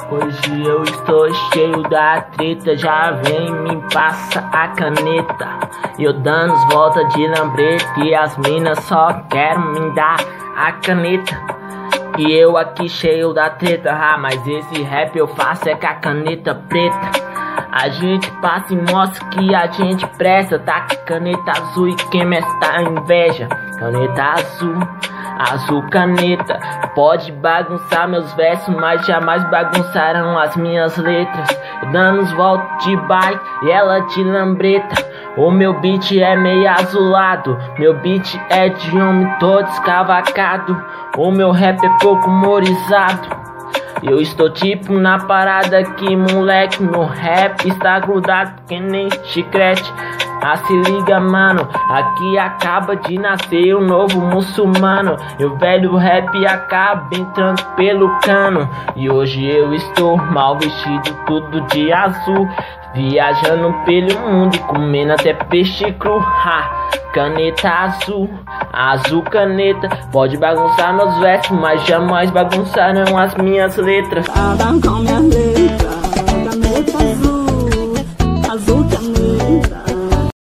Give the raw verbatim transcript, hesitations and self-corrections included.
Hoje eu estou cheio da treta, já vem, me passa a caneta. Eu dando volta de lambreta e as minas só querem me dar a caneta. E eu aqui cheio da treta, ah, mas esse rap eu faço é com a caneta preta. A gente passa e mostra que a gente presta, tá com caneta azul e quem me está inveja. Caneta azul, azul caneta, pode bagunçar meus versos, mas jamais bagunçarão as minhas letras. Dando os voltos de bike e ela de lambreta. O meu beat é meio azulado, meu beat é de homem todo escavacado. O meu rap é pouco humorizado. Eu estou tipo na parada aqui, moleque, meu rap está grudado que nem chiclete. Ah, se liga, mano, aqui acaba de nascer um novo muçulmano. E o velho rap acaba entrando pelo cano. E hoje eu estou mal vestido, tudo de azul, viajando pelo mundo e comendo até peixe cru. Ha, caneta azul, azul caneta, pode bagunçar meus versos, mas jamais bagunçarão as minhas letras. Acabam com minhas letras.